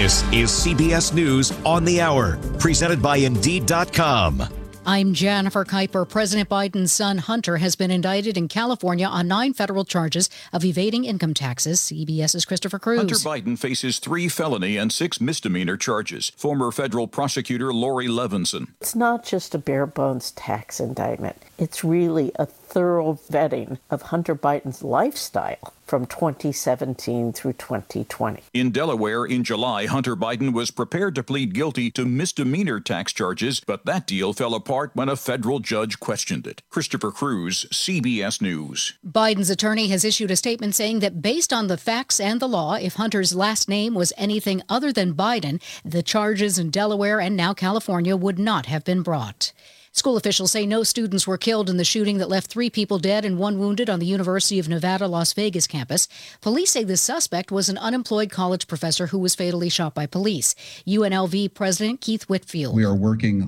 This is CBS News on the Hour, presented by Indeed.com. I'm Jennifer Kuiper. President Biden's son, Hunter, has been indicted in California on 9 federal charges of evading income taxes. CBS's Christopher Cruz. Hunter Biden faces 3 felony and 6 misdemeanor charges. Former federal prosecutor Lori Levinson. It's not just a bare-bones tax indictment. It's really a thorough vetting of Hunter Biden's lifestyle from 2017 through 2020. In Delaware in July, Hunter Biden was prepared to plead guilty to misdemeanor tax charges, but that deal fell apart when a federal judge questioned it. Christopher Cruz, CBS News. Biden's attorney has issued a statement saying that based on the facts and the law, if Hunter's last name was anything other than Biden, the charges in Delaware and now California would not have been brought. School officials say no students were killed in the shooting that left 3 people dead and 1 wounded on the University of Nevada, Las Vegas campus. Police say the suspect was an unemployed college professor who was fatally shot by police. UNLV President Keith Whitfield. We are working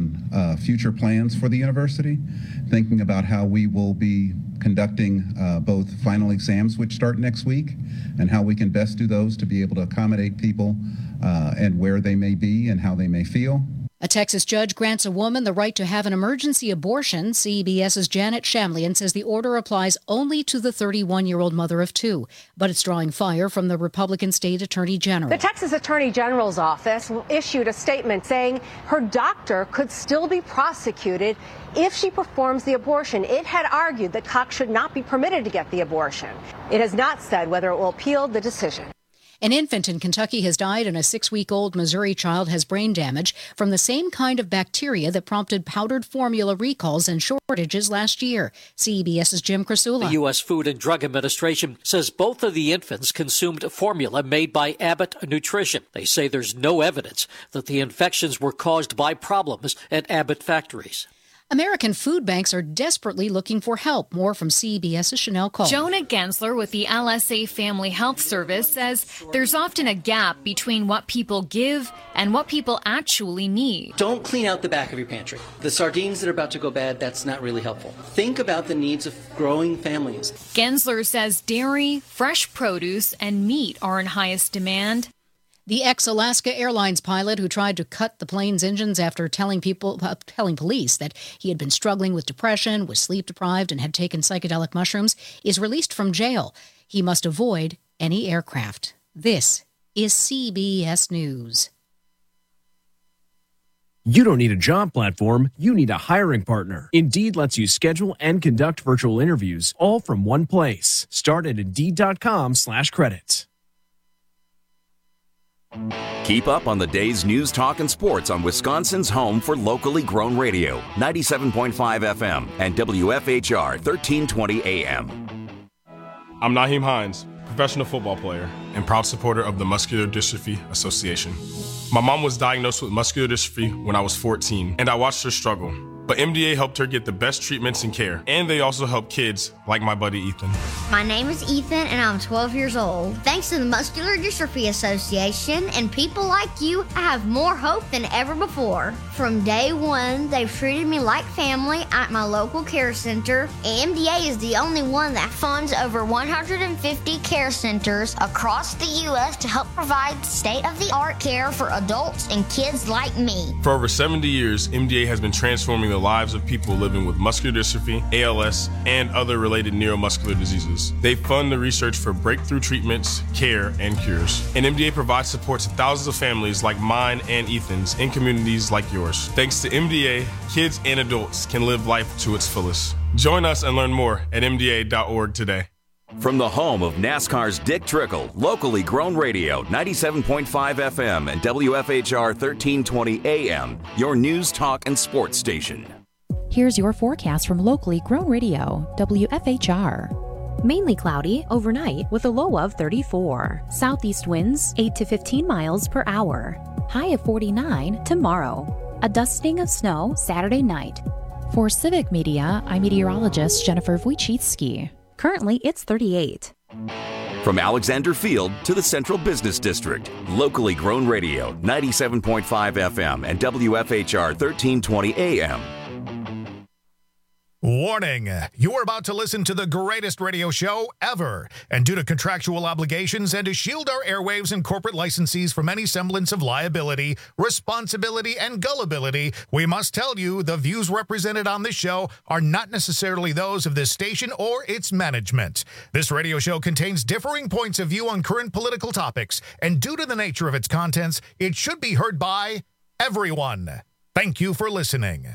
on future plans for the university, thinking about how we will be conducting both final exams, which start next week, and how we can best do those to be able to accommodate people and where they may be and how they may feel. A Texas judge grants a woman the right to have an emergency abortion. CBS's Janet Shamlian says the order applies only to the 31-year-old mother of 2, but it's drawing fire from the Republican state attorney general. The Texas Attorney General's office issued a statement saying her doctor could still be prosecuted if she performs the abortion. It had argued that Cox should not be permitted to get the abortion. It has not said whether it will appeal the decision. An infant in Kentucky has died and a 6-week-old Missouri child has brain damage from the same kind of bacteria that prompted powdered formula recalls and shortages last year. CBS's Jim Krasula. The U.S. Food and Drug Administration says both of the infants consumed formula made by Abbott Nutrition. They say there's no evidence that the infections were caused by problems at Abbott factories. American food banks are desperately looking for help. More from CBS's Chanel Cole. Jonah Gensler with the LSA Family Health Service says there's often a gap between what people give and what people actually need. Don't clean out the back of your pantry. The sardines that are about to go bad, that's not really helpful. Think about the needs of growing families. Gensler says dairy, fresh produce, and meat are in highest demand. The ex-Alaska Airlines pilot who tried to cut the plane's engines after telling police that he had been struggling with depression, was sleep deprived, and had taken psychedelic mushrooms is released from jail. He must avoid any aircraft. This is CBS News. You don't need a job platform, you need a hiring partner. Indeed lets you schedule and conduct virtual interviews all from one place. Start at Indeed.com/credits. Keep up on the day's news, talk, and sports on Wisconsin's home for locally grown radio, 97.5 FM and WFHR 1320 AM. I'm Naheem Hines, professional football player and proud supporter of the Muscular Dystrophy Association. My mom was diagnosed with muscular dystrophy when I was 14, and I watched her struggle. But MDA helped her get the best treatments and care, and they also help kids like my buddy Ethan. My name is Ethan, and I'm 12 years old. Thanks to the Muscular Dystrophy Association and people like you, I have more hope than ever before. From day one, they've treated me like family at my local care center. MDA is the only one that funds over 150 care centers across the U.S. to help provide state-of-the-art care for adults and kids like me. For over 70 years, MDA has been transforming the lives of people living with muscular dystrophy, ALS, and other related neuromuscular diseases. They fund the research for breakthrough treatments, care, and cures. And MDA provides support to thousands of families like mine and Ethan's in communities like yours. Thanks to MDA, kids and adults can live life to its fullest. Join us and learn more at MDA.org today. From the home of NASCAR's Dick Trickle, locally grown radio, 97.5 FM and WFHR 1320 AM, your news, talk, and sports station. Here's your forecast from locally grown radio, WFHR. Mainly cloudy overnight with a low of 34. Southeast winds 8 to 15 miles per hour. High of 49 tomorrow. A dusting of snow Saturday night. For Civic Media, I'm meteorologist Jennifer Wojcicki. Currently, it's 38. From Alexander Field to the Central Business District, locally grown radio, 97.5 FM and WFHR 1320 AM. Warning, you are about to listen to the greatest radio show ever. And due to contractual obligations and to shield our airwaves and corporate licensees from any semblance of liability, responsibility, and gullibility, we must tell you the views represented on this show are not necessarily those of this station or its management. This radio show contains differing points of view on current political topics, and due to the nature of its contents, it should be heard by everyone. Thank you for listening.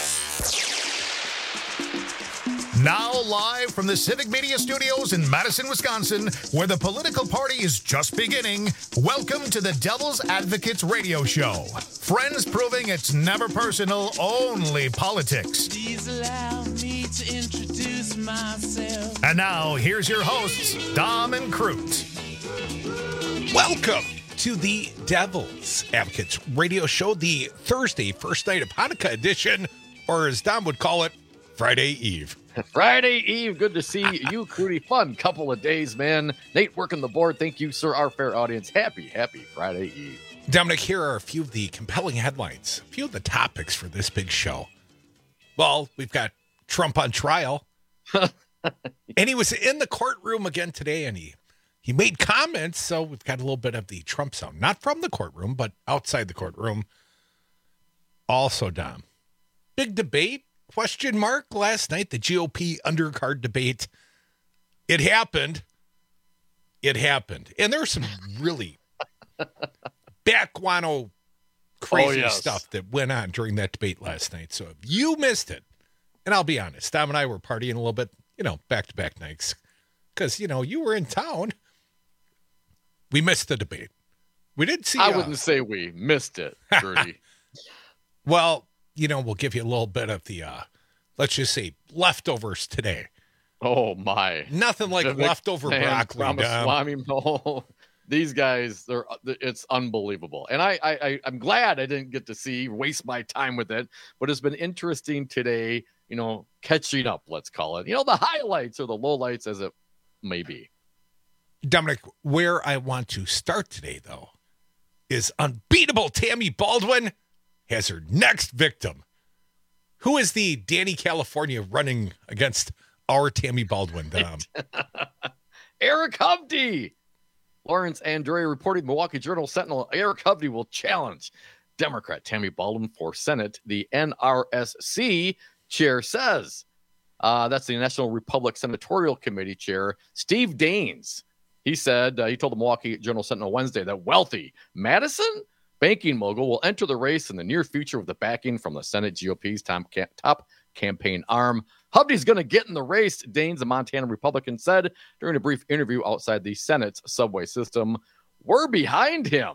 Now live from the Civic Media Studios in Madison, Wisconsin, where the political party is just beginning, welcome to the Devil's Advocates Radio Show. Friends proving it's never personal, only politics. Please allow me to introduce myself. And now, here's your hosts, Dom and Crute. Welcome to the Devil's Advocates Radio Show, the Thursday, first night of Hanukkah edition, or as Dom would call it, Friday Eve. Friday Eve, good to see you, Crudy. Fun couple of days, man. Nate working the board. Thank you, sir, our fair audience. Happy Friday Eve. Dominic, here are a few of the compelling headlines, a few of the topics for this big show. Well, we've got Trump on trial. And he was in the courtroom again today, and he made comments, so we've got a little bit of the Trump sound. Not from the courtroom, but outside the courtroom. Also, Dom, big debate. Question mark last night, the GOP undercard debate. It happened. And there's some really backguano crazy stuff that went on during that debate last night. So if you missed it, and I'll be honest, Dom and I were partying a little bit, back-to-back nights. Because, you were in town. We missed the debate. We didn't see... I wouldn't say we missed it, Rudy. Well... we'll give you a little bit of the, let's just say, leftovers today. Oh, my. Nothing like leftover broccoli. No. These guys, it's unbelievable. And I'm glad I didn't get to waste my time with it. But it's been interesting today, catching up, let's call it. The highlights or the lowlights as it may be. Dominic, where I want to start today, though, is unbeatable Tammy Baldwin has her next victim. Who is the Danny California running against our Tammy Baldwin, Dom? Eric Hovde. Lawrence Andrea reported Milwaukee Journal Sentinel Eric Hovde will challenge Democrat Tammy Baldwin for Senate, the NRSC chair says. That's the National Republican Senatorial Committee chair, Steve Daines. He said, he told the Milwaukee Journal Sentinel Wednesday that wealthy Madison banking mogul will enter the race in the near future with the backing from the Senate GOP's top campaign arm. Hovde's going to get in the race, Daines, a Montana Republican, said during a brief interview outside the Senate's subway system. We're behind him.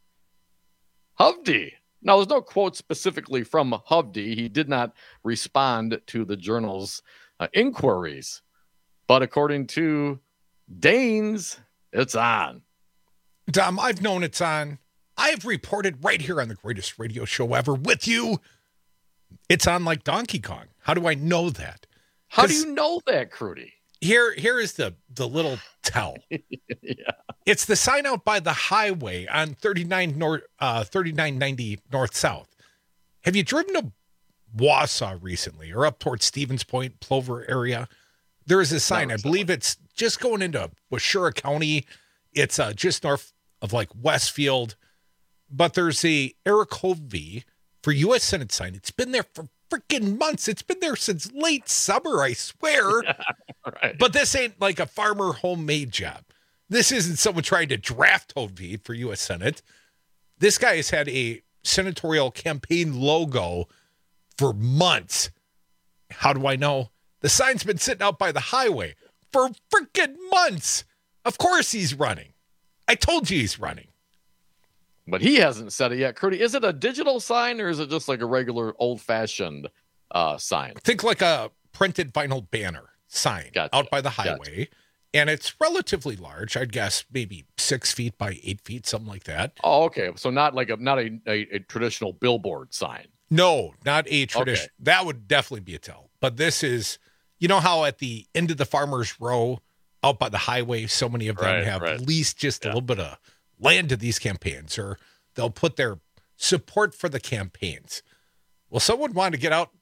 Hovde. Now, there's no quote specifically from Hovde. He did not respond to the Journal's inquiries. But according to Daines, it's on. Dom, I've known it's on. I've reported right here on the greatest radio show ever with you. It's on like Donkey Kong. How do I know that? How do you know that, Crudy? Here is the little tell. Yeah. It's the sign out by the highway on 3990 north-south. Have you driven to Wausau recently or up towards Stevens Point, Plover area? There is a sign. I believe it's just going into Washura County. It's just north of like Westfield. But there's a Eric Hovde for U.S. Senate sign. It's been there for freaking months. It's been there since late summer, I swear. Yeah, right. But this ain't like a farmer homemade job. This isn't someone trying to draft Hovde for U.S. Senate. This guy has had a senatorial campaign logo for months. How do I know? The sign's been sitting out by the highway for freaking months. Of course he's running. I told you he's running. But he hasn't said it yet. Crudy, is it a digital sign or is it just like a regular old-fashioned sign? Think like a printed vinyl banner sign out by the highway. Gotcha. And it's relatively large. I'd guess maybe 6 feet by 8 feet, something like that. Oh, okay. So not like a traditional billboard sign. No, not a traditional. Okay. That would definitely be a tell. But this is, you know how at the end of the Farmers Row out by the highway, so many of them have leased just a little bit of land to these campaigns, or they'll put their support for the campaigns. Well, someone wanted to get out,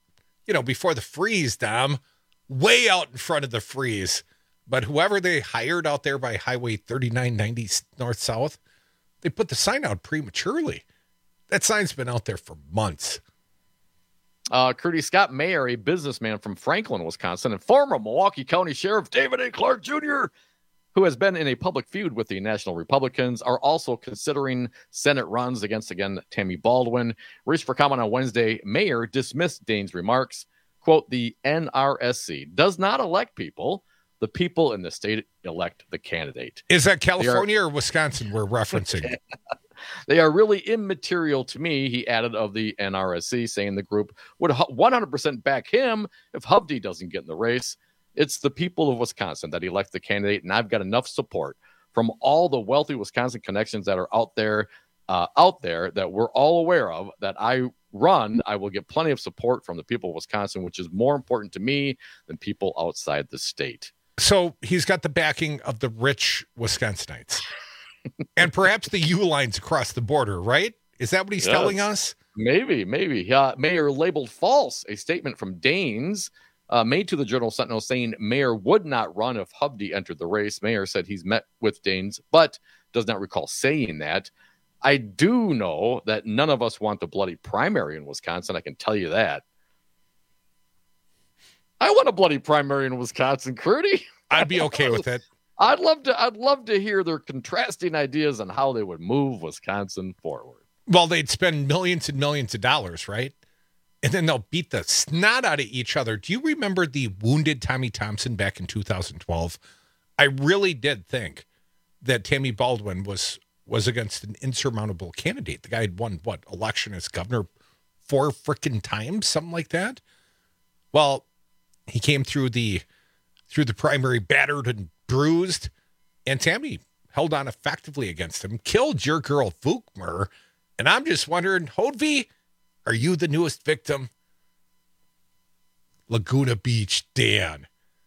before the freeze, Dom, way out in front of the freeze. But whoever they hired out there by Highway 3990 north-south, they put the sign out prematurely. That sign's been out there for months. Curtis Scott Mayer, a businessman from Franklin, Wisconsin, and former Milwaukee County Sheriff David A. Clark Jr., who has been in a public feud with the National Republicans, are also considering Senate runs against, again, Tammy Baldwin. Raised for comment on Wednesday, Mayer dismissed Daines' remarks. Quote, the NRSC does not elect people. The people in the state elect the candidate. Is that California or Wisconsin we're referencing? They are really immaterial to me, he added, of the NRSC, saying the group would 100% back him if Hovde doesn't get in the race. It's the people of Wisconsin that elect the candidate, and I've got enough support from all the wealthy Wisconsin connections that are out there that we're all aware of, that I will get plenty of support from the people of Wisconsin, which is more important to me than people outside the state. So he's got the backing of the rich Wisconsinites. And perhaps the U-lines across the border, right? Is that what he's telling us? Maybe. Mayer labeled false a statement from Daines made to the Journal-Sentinel saying Mayer would not run if Hovde entered the race. Mayer said he's met with Daines, but does not recall saying that. I do know that none of us want the bloody primary in Wisconsin. I can tell you that. I want a bloody primary in Wisconsin, Curdy. I'd be okay with it. I'd love to hear their contrasting ideas on how they would move Wisconsin forward. Well, they'd spend millions and millions of dollars, right? And then they'll beat the snot out of each other. Do you remember the wounded Tommy Thompson back in 2012? I really did think that Tammy Baldwin was against an insurmountable candidate. The guy had won, election as governor 4 frickin' times, something like that? Well, he came through the primary battered and bruised, and Tammy held on effectively against him, killed your girl Vukmer, and I'm just wondering, Hovde, are you the newest victim? Laguna Beach, Dan.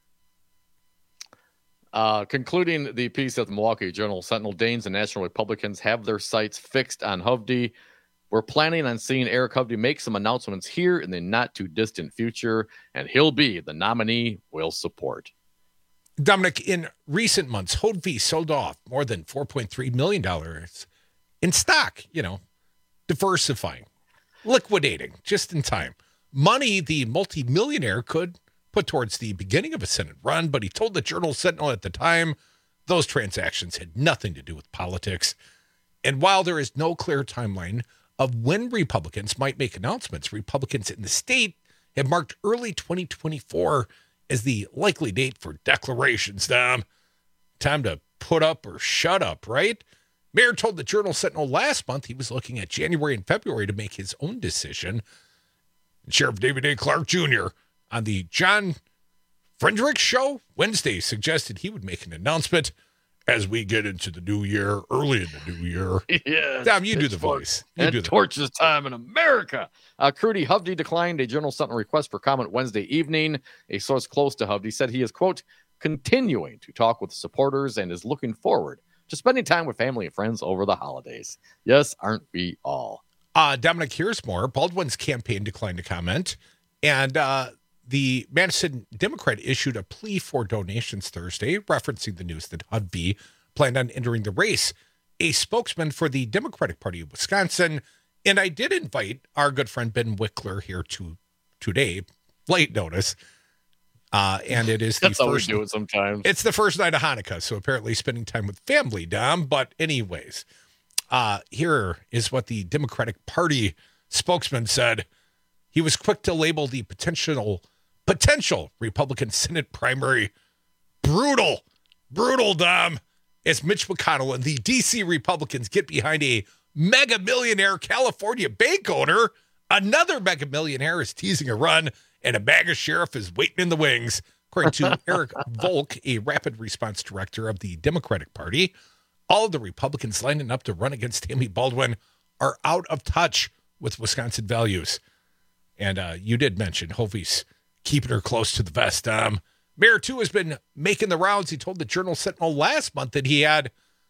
Concluding the piece at the Milwaukee Journal-Sentinel, Daines and National Republicans have their sights fixed on Hovde. We're planning on seeing Eric Hovde make some announcements here in the not-too-distant future, and he'll be the nominee we'll support. Dominic, in recent months, Hovde sold off more than $4.3 million in stock, diversifying, liquidating just in time. Money the multimillionaire could put towards the beginning of a Senate run, but he told the Journal-Sentinel at the time those transactions had nothing to do with politics. And while there is no clear timeline of when Republicans might make announcements, Republicans in the state have marked early 2024 as the likely date for declarations, Dom. Time to put up or shut up, right? Mayer told the Journal-Sentinel last month he was looking at January and February to make his own decision. And Sheriff David A. Clark Jr. on the John Fredericks Show Wednesday suggested he would make an announcement as we get into the new year, early in the new year. Yeah, Dom, you do the voice. Torches time in America. Curdy Hovde declined a Journal-Sentinel request for comment Wednesday evening. A source close to Hovde said he is, quote, continuing to talk with supporters and is looking forward to spending time with family and friends over the holidays. Yes, aren't we all? Dominic, here's more. Baldwin's campaign declined to comment, and the Madison Democrat issued a plea for donations Thursday, referencing the news that Hovde planned on entering the race. A spokesman for the Democratic Party of Wisconsin, and I did invite our good friend Ben Wickler here today, late notice, and it is That's how we do it sometimes. It's the first night of Hanukkah, so apparently spending time with family, Dom. But anyways, here is what the Democratic Party spokesman said. He was quick to label the potential Republican Senate primary brutal, Dom, as Mitch McConnell and the D.C. Republicans get behind a mega millionaire California bank owner. Another mega millionaire is teasing a run, and a MAGA sheriff is waiting in the wings, according to Eric Volk, a rapid response director of the Democratic Party. All of the Republicans lining up to run against Tammy Baldwin are out of touch with Wisconsin values. And you did mention Hovde's keeping her close to the vest. Mayer, too, has been making the rounds. He told the Journal-Sentinel last month that he had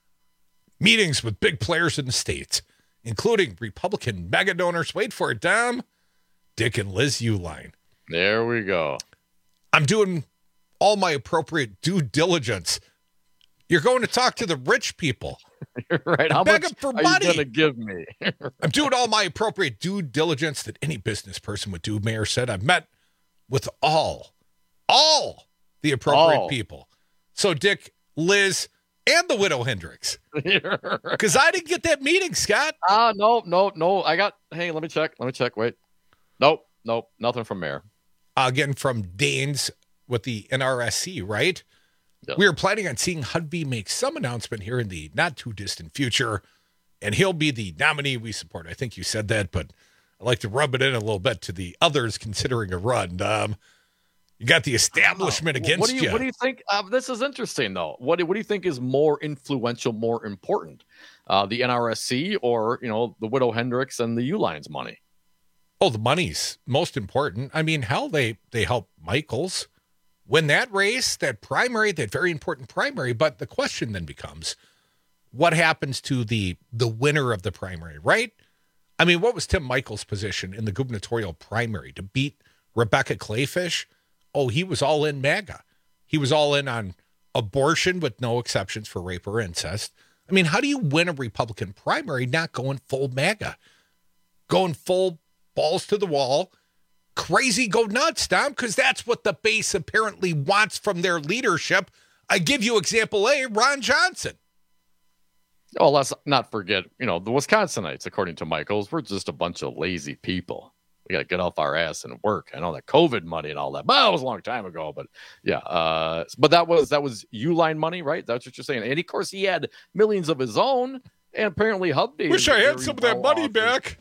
meetings with big players in the state, including Republican mega donors. Wait for it, Dom. Dick and Liz Uline. There we go. I'm doing all my appropriate due diligence. You're going to talk to the rich people. You're right. How beg much them for are money. you going to give me? I'm doing all my appropriate due diligence that any business person would do, Mayor said. I've met with all the appropriate people. So Dick, Liz, and the widow Hendricks. Because I didn't get that meeting, Scott. No. Hey, let me check. Wait. Nope. Nothing from Mayor. Again, from Danes with the NRSC, right? Yep. We are planning on seeing Hudby make some announcement here in the not-too-distant future, and he'll be the nominee we support. I think you said that, but I like to rub it in a little bit to the others considering a run. You got the establishment against you. What do you think? This is interesting, though. What do you think is more influential, more important? The NRSC or, the widow Hendricks and the Uline's money? Oh, the money's most important. I mean, hell, they help Michaels win that race, that primary, that very important primary. But the question then becomes, what happens to the winner of the primary, right? I mean, what was Tim Michaels' position in the gubernatorial primary? To beat Rebecca Clayfish? Oh, he was all in MAGA. He was all in on abortion with no exceptions for rape or incest. I mean, how do you win a Republican primary not going full MAGA? Going full balls to the wall, crazy, go nuts, Tom, because that's what the base apparently wants from their leadership. I give you example A, Ron Johnson. Oh, let's not forget, the Wisconsinites, according to Michaels, we're just a bunch of lazy people. We got to get off our ass and work. I know that COVID money and all that, but that was a long time ago. But yeah, but that was Uline money, right? That's what you're saying. And of course, he had millions of his own, and apparently Hubby. Wish I had some of that money back.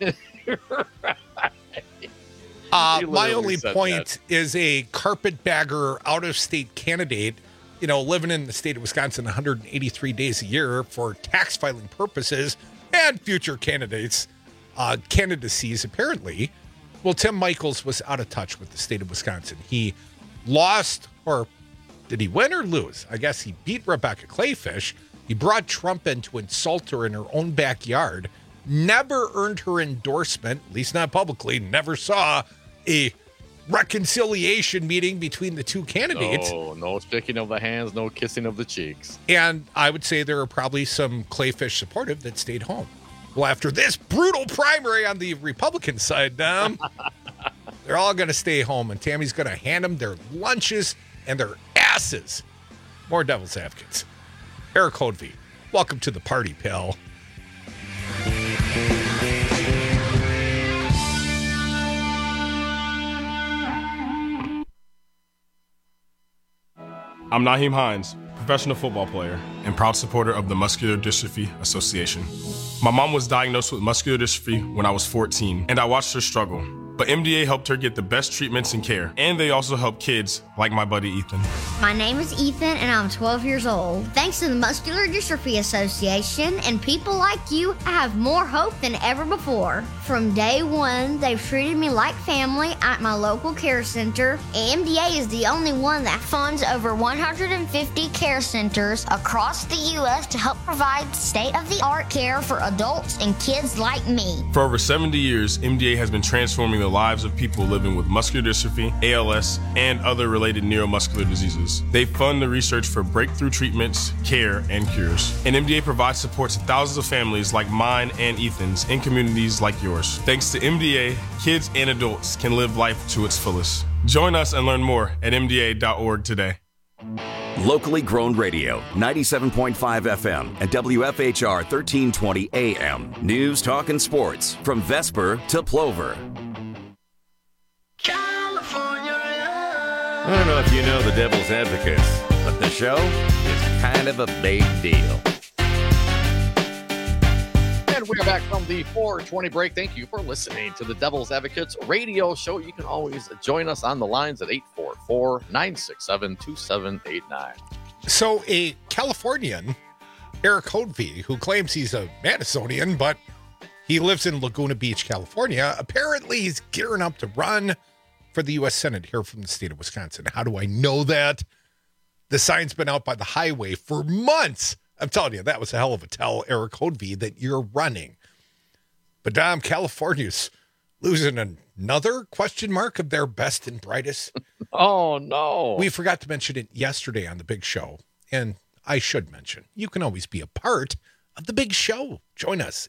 My only point is a carpetbagger out-of-state candidate, living in the state of Wisconsin 183 days a year for tax filing purposes and future candidacies, apparently. Well, Tim Michaels was out of touch with the state of Wisconsin. He lost, or did he win or lose? I guess he beat Rebecca Clayfish. He brought Trump in to insult her in her own backyard. Never earned her endorsement, at least not publicly, never saw a reconciliation meeting between the two candidates. No shaking of the hands, no kissing of the cheeks. And I would say there are probably some Clayfish supportive that stayed home. Well, after this brutal primary on the Republican side, they're all going to stay home, and Tammy's going to hand them their lunches and their asses. More Devil's Advocates. Eric Hodvie, welcome to the party, pal. I'm Naheem Hines, professional football player and proud supporter of the Muscular Dystrophy Association. My mom was diagnosed with muscular dystrophy when I was 14, and I watched her struggle. But MDA helped her get the best treatments and care, and they also help kids like my buddy Ethan. My name is Ethan, and I'm 12 years old. Thanks to the Muscular Dystrophy Association and people like you, I have more hope than ever before. From day one, they've treated me like family at my local care center. MDA is the only one that funds over 150 care centers across the U.S. to help provide state-of-the-art care for adults and kids like me. For over 70 years, MDA has been transforming the lives of people living with muscular dystrophy, ALS, and other related neuromuscular diseases. They fund the research for breakthrough treatments, care, and cures. And MDA provides support to thousands of families like mine and Ethan's in communities like yours. Thanks to MDA, kids and adults can live life to its fullest. Join us and learn more at MDA.org today. Locally grown radio, 97.5 FM and WFHR 1320 AM. News, talk, and sports from Vesper to Plover. I don't know if you know the Devil's Advocates, but the show is kind of a big deal. And we are back from the 420 break. Thank you for listening to the Devil's Advocates radio show. You can always join us on the lines at 844-967-2789. So a Californian, Eric Hodvie, who claims he's a Madisonian, but he lives in Laguna Beach, California, apparently he's gearing up to run for the U.S. Senate here from the state of Wisconsin. How do I know that? The sign's been out by the highway for months. I'm telling you, that was a hell of a tell, Eric Hodvie, that you're running. But Dom, California's losing another question mark of their best and brightest. Oh, no. We forgot to mention it yesterday on the big show. And I should mention, you can always be a part of the big show. Join us,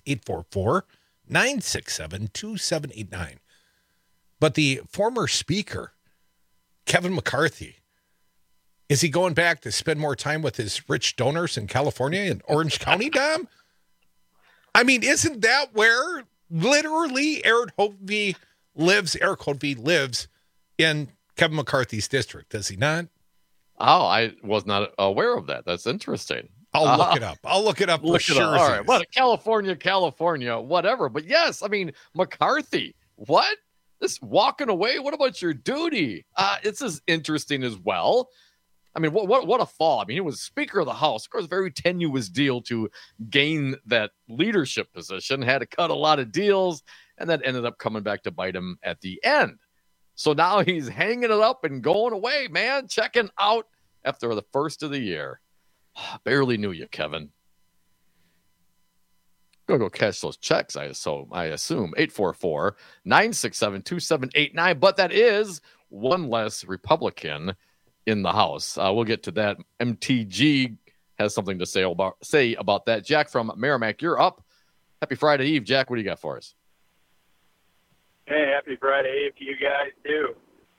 844-967-2789. But the former speaker, Kevin McCarthy, is he going back to spend more time with his rich donors in California and Orange County, Dom? I mean, isn't that where literally Eric Hovey lives? Eric Hovey lives in Kevin McCarthy's district, does he not? Oh, I was not aware of that. That's interesting. I'll look it up. I'll look it up. Look it up. All right. What? California, whatever. But yes, I mean, McCarthy, what? This walking away? What about your duty? It's as interesting as well. I mean, what a fall. I mean, he was Speaker of the House. Of course, a very tenuous deal to gain that leadership position. Had to cut a lot of deals, and that ended up coming back to bite him at the end. So now he's hanging it up and going away, man. Checking out after the first of the year. Barely knew you, Kevin. Go cash those checks, I assume. 844-967-2789. But that is one less Republican in the House. We'll get to that. MTG has something to say about that. Jack from Merrimack, you're up. Happy Friday Eve. Jack, what do you got for us? Hey, happy Friday Eve to you guys, too.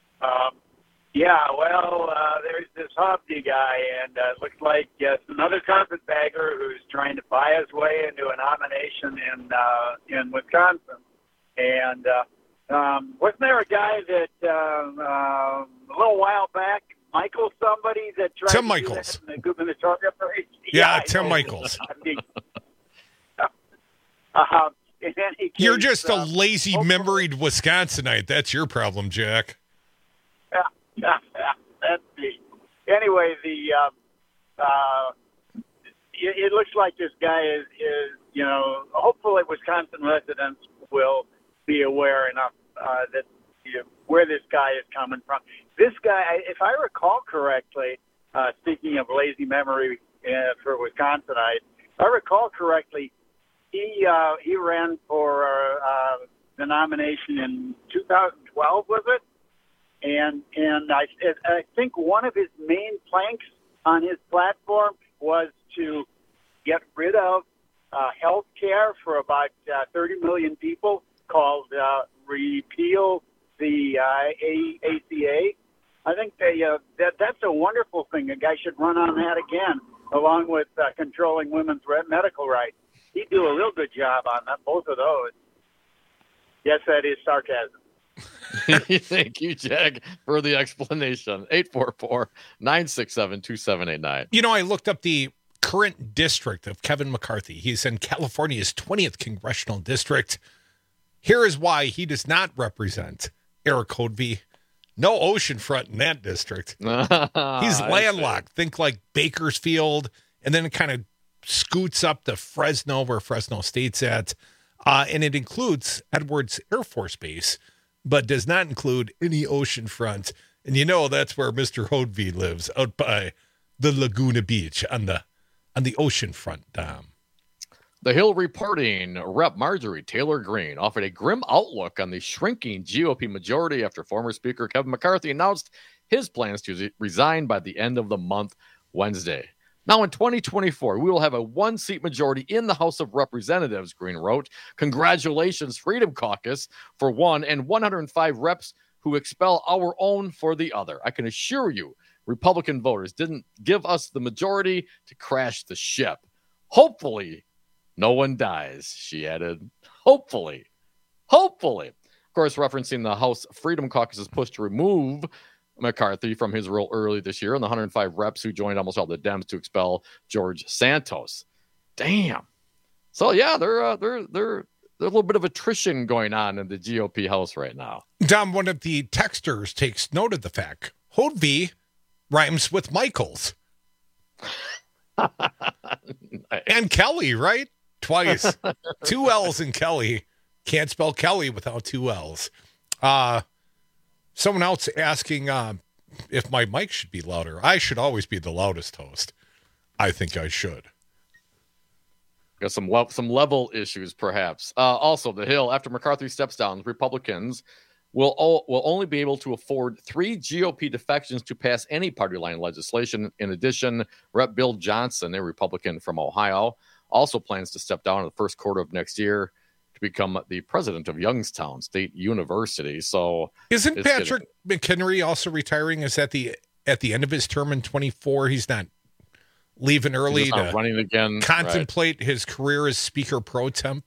There's this Hovde guy, and it looks like another carpetbagger who's trying to buy his way into a nomination in Wisconsin. And wasn't there a guy that a little while back, Michael somebody, that tried Tim to Michaels. do that in the gubernatorial race? Yeah, Tim Michaels. In any case, You're just a lazy, memoried Wisconsinite. That's your problem, Jack. That's me. Anyway, it looks like this guy is hopefully Wisconsin residents will be aware enough that where this guy is coming from. This guy, if I recall correctly, speaking of lazy memory for Wisconsinites, if I recall correctly, he ran for the nomination in 2012, was it? And I think one of his main planks on his platform was to get rid of health care for about 30 million people, called repeal the ACA. I think that's a wonderful thing. A guy should run on that again, along with controlling women's medical rights. He'd do a real good job on both of those. Yes, that is sarcasm. Thank you, Jack, for the explanation. 844-967-2789. You know, I looked up the current district of Kevin McCarthy. He's in California's 20th congressional district. Here is why he does not represent Eric Hovey. No oceanfront in that district. He's landlocked. Think like Bakersfield, and then it kind of scoots up to Fresno, where Fresno State's at. And it includes Edwards Air Force Base, but does not include any oceanfront. And you know that's where Mr. Hovey lives, out by the Laguna Beach on the oceanfront, Dom. The Hill reporting, Rep. Marjorie Taylor Greene offered a grim outlook on the shrinking GOP majority after former Speaker Kevin McCarthy announced his plans to resign by the end of the month, Wednesday. Now, in 2024, we will have a one-seat majority in the House of Representatives, Greene wrote. Congratulations, Freedom Caucus, for one, and 105 reps who expel our own for the other. I can assure you, Republican voters didn't give us the majority to crash the ship. Hopefully, no one dies, she added. Hopefully. Of course, referencing the House Freedom Caucus's push to remove McCarthy from his role early this year and the 105 reps who joined almost all the Dems to expel George Santos. Damn. So, yeah, they're a little bit of attrition going on in the GOP House right now. Dom, one of the texters takes note of the fact Hovey rhymes with Michaels. And Kelly, right? Twice. 2 L's in Kelly. Can't spell Kelly without 2 L's. Someone else asking if my mic should be louder. I should always be the loudest host. I think I should. Got some level issues, perhaps. Also, the Hill, after McCarthy steps down, Republicans will only be able to afford 3 GOP defections to pass any party line legislation. In addition, Rep. Bill Johnson, a Republican from Ohio, also plans to step down in the first quarter of next year to become the president of Youngstown State University. So, isn't Patrick McHenry also retiring? Is at the end of his term in 24? He's not leaving early to running again. Contemplate his career as Speaker Pro Tem.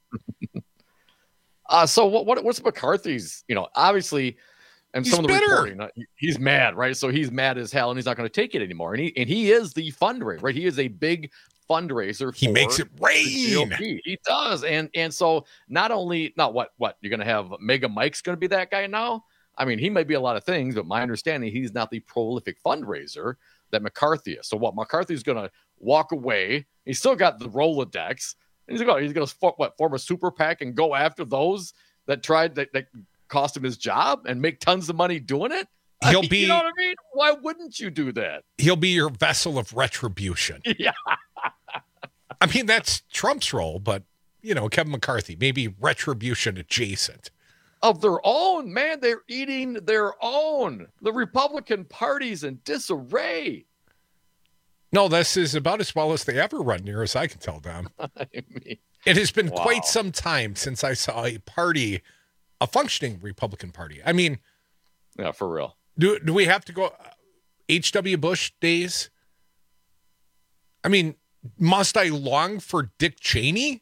So what's McCarthy's? Obviously, and he's some of the bitter. reporting, he's mad, right? So he's mad as hell, and he's not going to take it anymore. And he is the fundraiser, right? He is a big fundraiser. He makes it rain. He does, and so not what you're going to have Mega Mike's going to be that guy now. I mean, he may be a lot of things, but my understanding, he's not the prolific fundraiser that McCarthy is. So what McCarthy's going to walk away. He's still got the Rolodex. He's going to form a super PAC and go after those that cost him his job and make tons of money doing it. He'll be, you know what I mean? Why wouldn't you do that? He'll be your vessel of retribution. Yeah. I mean, that's Trump's role, but Kevin McCarthy, maybe retribution adjacent. Of their own, man. They're eating their own. The Republican Party's in disarray. No, this is about as well as they ever run, near as I can tell, Dom. It has been quite some time since I saw a functioning Republican Party. I mean, yeah, for real. Do we have to go H.W. Bush days? I mean, must I long for Dick Cheney?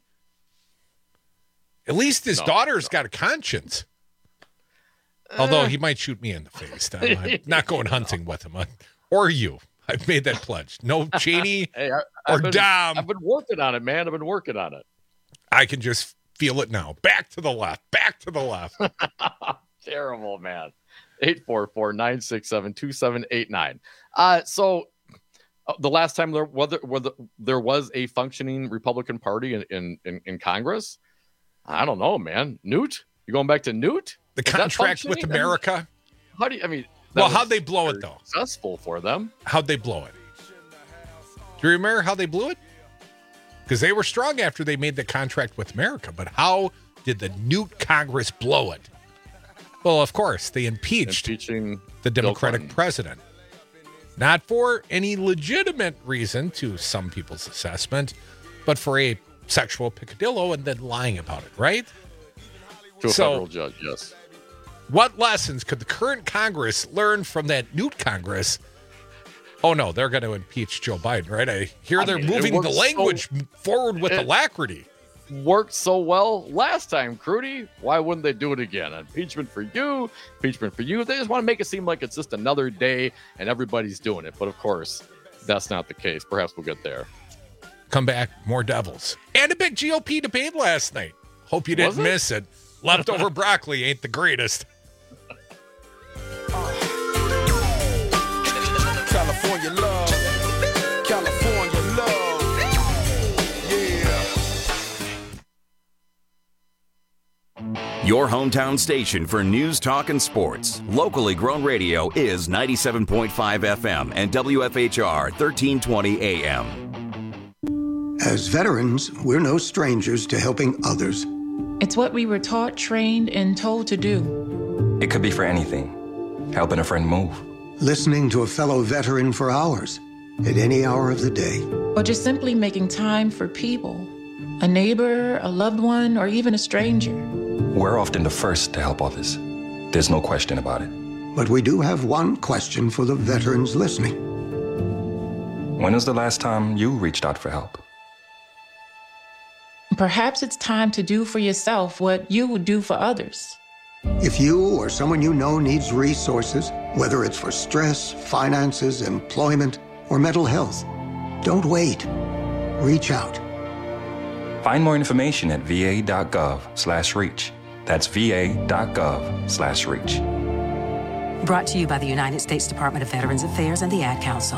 At least his daughter's got a conscience. Although he might shoot me in the face. I'm not going hunting with him. Or you. I've made that pledge. No Cheney or Dom. I've been working on it, man. I've been working on it. I can just feel it now. Back to the left. Back to the left. Terrible, man. 844-967-2789. So the last time there was a functioning Republican Party in Congress, I don't know, man. Newt? You going back to Newt? The contract with America? How'd they blow it, though? Successful for them. How'd they blow it? Do you remember how they blew it? Because they were strong after they made the contract with America. But how did the Newt Congress blow it? Well, of course, they impeaching the Democratic president. Not for any legitimate reason, to some people's assessment, but for a sexual peccadillo and then lying about it, right? To a federal judge, yes. What lessons could the current Congress learn from that Newt Congress? Oh, no, they're going to impeach Joe Biden, right? I hear they're moving the language forward with alacrity. Worked so well last time, Crudy. Why wouldn't they do it again? Impeachment for you, impeachment for you. They just want to make it seem like it's just another day and everybody's doing it. But, of course, that's not the case. Perhaps we'll get there. Come back, more Devils. And a big GOP debate last night. Hope you didn't miss it. Leftover broccoli ain't the greatest. California love. California love. Yeah. Your hometown station for news, talk, and sports. Locally grown radio is 97.5 FM and WFHR 1320 AM. As veterans, we're no strangers to helping others. It's what we were taught, trained, and told to do. It could be for anything. Helping a friend move. Listening to a fellow veteran for hours, at any hour of the day. Or just simply making time for people. A neighbor, a loved one, or even a stranger. We're often the first to help others. There's no question about it. But we do have one question for the veterans listening. When was the last time you reached out for help? Perhaps it's time to do for yourself what you would do for others. If you or someone you know needs resources, whether it's for stress, finances, employment, or mental health, don't wait. Reach out. Find more information at va.gov/reach. That's va.gov/reach. Brought to you by the United States Department of Veterans Affairs and the Ad Council.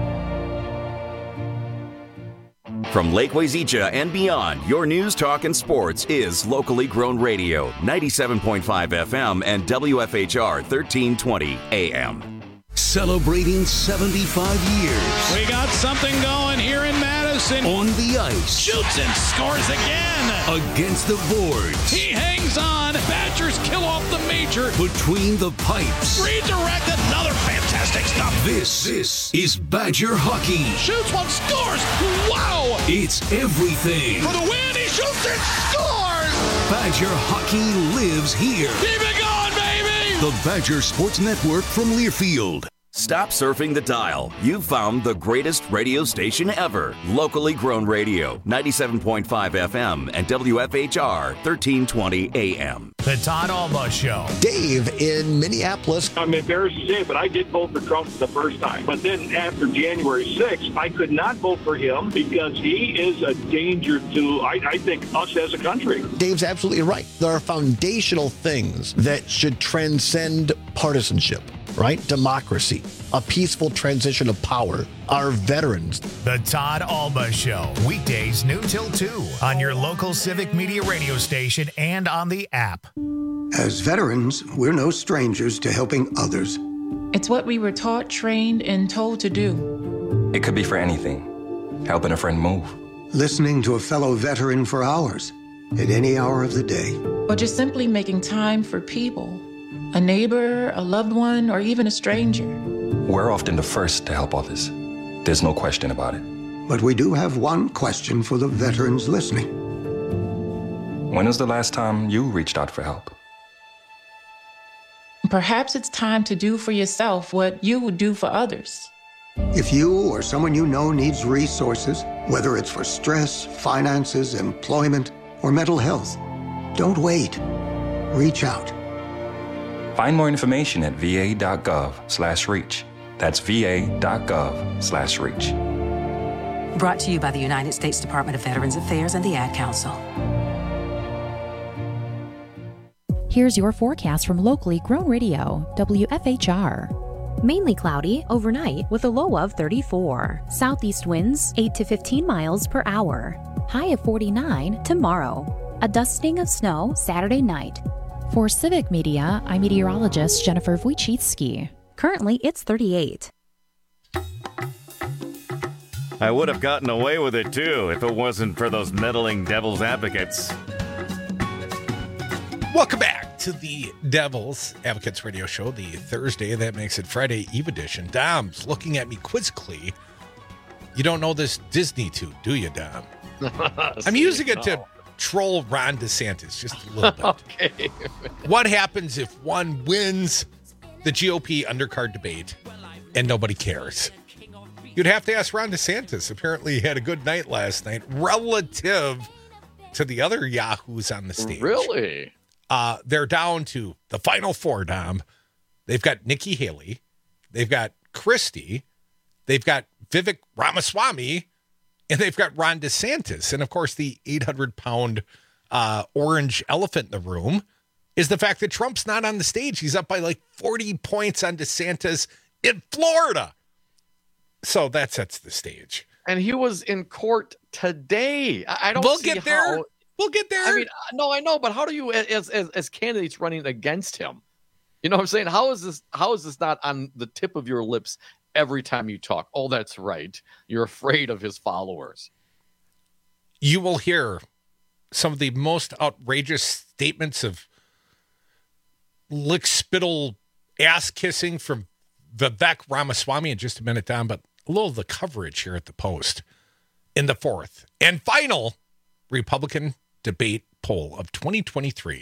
From Lake Wazeecha and beyond, your news, talk, and sports is locally grown radio, 97.5 FM and WFHR 1320 AM. celebrating 75 years. We got something going here in Madison. On the ice. Shoots and scores again. Against the boards. He hangs on. Badgers kill off the major. Between the pipes. Redirect, another fantastic stop. This is Badger hockey. Shoots one, scores. Wow. It's everything. For the win, he shoots and scores. Badger hockey lives here. Keep it going, baby. The Badger Sports Network from Learfield. Stop surfing the dial. You've found the greatest radio station ever. Locally grown radio, 97.5 FM and WFHR 1320 AM. The Todd Alba Show. Dave in Minneapolis. I'm embarrassed to say, but I did vote for Trump the first time. But then after January 6th, I could not vote for him because he is a danger to, I think, us as a country. Dave's absolutely right. There are foundational things that should transcend partisanship. Right? Democracy, a peaceful transition of power, our veterans. The Todd Alba Show, weekdays noon till 2 on your local Civic Media radio station and on the app. As veterans, we're no strangers to helping others. It's what we were taught, trained, and told to do. It could be for anything. Helping a friend move. Listening to a fellow veteran for hours, at any hour of the day. Or just simply making time for people. A neighbor, a loved one, or even a stranger. We're often the first to help others. There's no question about it. But we do have one question for the veterans listening. When was the last time you reached out for help? Perhaps it's time to do for yourself what you would do for others. If you or someone you know needs resources, whether it's for stress, finances, employment, or mental health, don't wait. Reach out. Find more information at va.gov/reach. That's va.gov/reach. Brought to you by the United States Department of Veterans Affairs and the Ad Council. Here's your forecast from locally grown radio, WFHR. Mainly cloudy overnight with a low of 34. Southeast winds 8 to 15 miles per hour. High of 49 tomorrow. A dusting of snow Saturday night. For Civic Media, I'm meteorologist Jennifer Wojcicki. Currently, it's 38. I would have gotten away with it, too, if it wasn't for those meddling devil's advocates. Welcome back to the Devil's Advocates Radio Show, the Thursday that makes it Friday Eve edition. Dom's looking at me quizzically. You don't know this Disney too, do you, Dom? I'm using it to troll Ron DeSantis just a little bit. Okay. What happens if one wins the GOP undercard debate and nobody cares? You'd have to ask Ron DeSantis. Apparently he had a good night last night relative to the other yahoos on the stage. Really? They're down to the final four, Dom. They've got Nikki Haley. They've got Christie. They've got Vivek Ramaswamy. And they've got Ron DeSantis. And, of course, the 800-pound orange elephant in the room is the fact that Trump's not on the stage. He's up by like 40 points on DeSantis in Florida. So that sets the stage. And he was in court today. I don't We'll see get there. how... We'll get there. I mean, no, I know, but how do you, as candidates running against him, you know what I'm saying? How is this not on the tip of your lips every time you talk? Oh, that's right. You're afraid of his followers. You will hear some of the most outrageous statements of lick-spittle ass-kissing from Vivek Ramaswamy in just a minute, Don, but a little of the coverage here at the Post in the fourth and final Republican debate poll of 2023.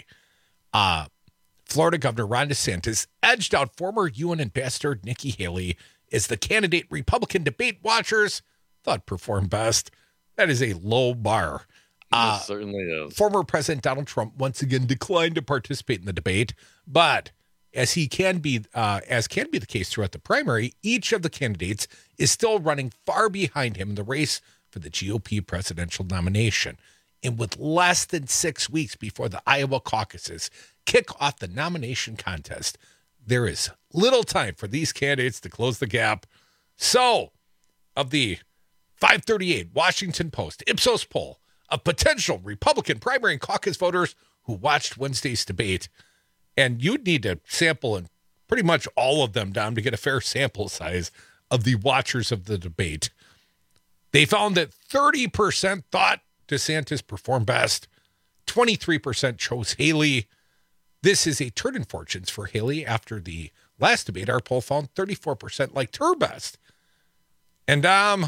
Florida Governor Ron DeSantis edged out former UN Ambassador Nikki Haley as the candidate Republican debate watchers thought performed best. That is a low bar. It certainly is. Former President Donald Trump once again declined to participate in the debate, but as can be the case throughout the primary, each of the candidates is still running far behind him in the race for the GOP presidential nomination. And with less than 6 weeks before the Iowa caucuses kick off the nomination contest, there is little time for these candidates to close the gap. So, of the 538 Washington Post Ipsos poll of potential Republican primary and caucus voters who watched Wednesday's debate, and you'd need to sample and pretty much all of them down to get a fair sample size of the watchers of the debate. They found that 30% thought DeSantis performed best. 23% chose Haley. This is a turn in fortunes for Haley after the last debate. Our poll found 34% liked her best. And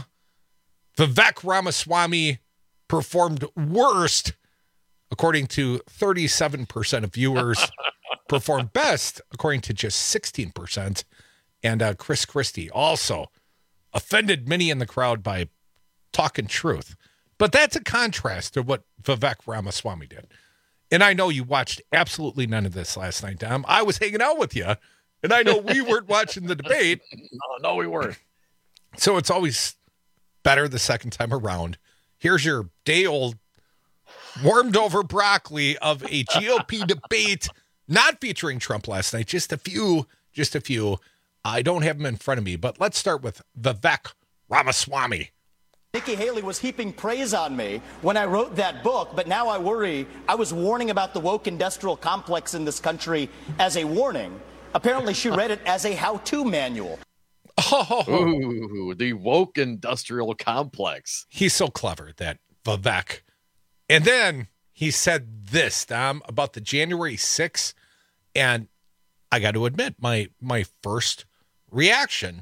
Vivek Ramaswamy performed worst, according to 37% of viewers. Performed best, according to just 16%. And Chris Christie also offended many in the crowd by talking truth. But that's a contrast to what Vivek Ramaswamy did. And I know you watched absolutely none of this last night, Dom. I was hanging out with you, and I know we weren't watching the debate. No, we weren't. So it's always better the second time around. Here's your day-old warmed over broccoli of a GOP debate, not featuring Trump last night. Just a few. I don't have them in front of me, but let's start with Vivek Ramaswamy. Nikki Haley was heaping praise on me when I wrote that book, but now I worry. I was warning about the woke industrial complex in this country as a warning. Apparently, she read it as a how-to manual. Ooh, the woke industrial complex. He's so clever, that Vivek. And then he said this, Dom, about the January 6th, and I got to admit, my first reaction